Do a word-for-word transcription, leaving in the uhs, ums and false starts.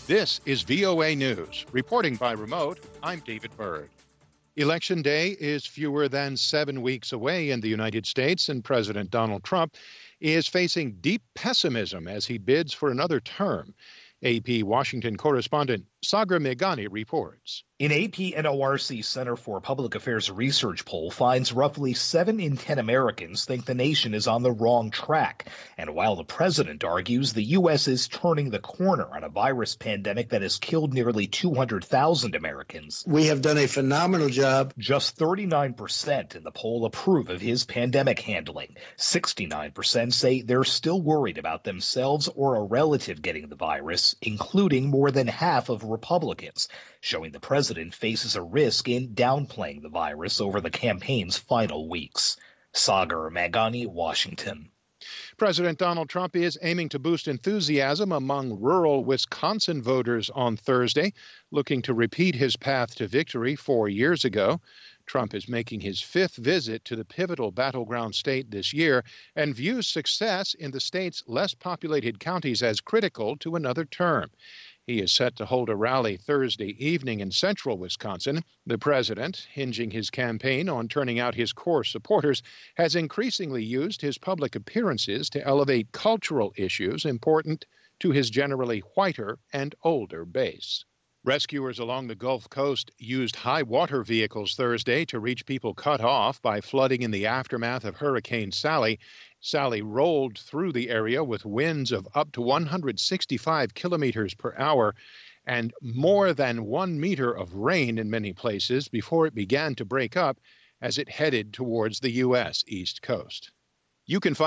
This is V O A News. Reporting by remote, I'm David Byrd. Election Day is fewer than seven weeks away in the United States, and President Donald Trump is facing deep pessimism as he bids for another term. A P Washington correspondent Sagar Meghani reports. An A P N O R C Center for Public Affairs research poll finds roughly seven in ten Americans think the nation is on the wrong track. And while the president argues the U S is turning the corner on a virus pandemic that has killed nearly two hundred thousand Americans, we have done a phenomenal job. Just thirty-nine percent in the poll approve of his pandemic handling. sixty-nine percent say they're still worried about themselves or a relative getting the virus, including more than half of Republicans, showing the president faces a risk in downplaying the virus over the campaign's final weeks. Sagar Meghani, Washington. President Donald Trump is aiming to boost enthusiasm among rural Wisconsin voters on Thursday, looking to repeat his path to victory four years ago. Trump is making his fifth visit to the pivotal battleground state this year and views success in the state's less populated counties as critical to another term. He is set to hold a rally Thursday evening in central Wisconsin. The president, hinging his campaign on turning out his core supporters, has increasingly used his public appearances to elevate cultural issues important to his generally whiter and older base. Rescuers along the Gulf Coast used high water vehicles Thursday to reach people cut off by flooding in the aftermath of Hurricane Sally. Sally rolled through the area with winds of up to one hundred sixty-five kilometers per hour and more than one meter of rain in many places before it began to break up as it headed towards the U S East Coast. You can find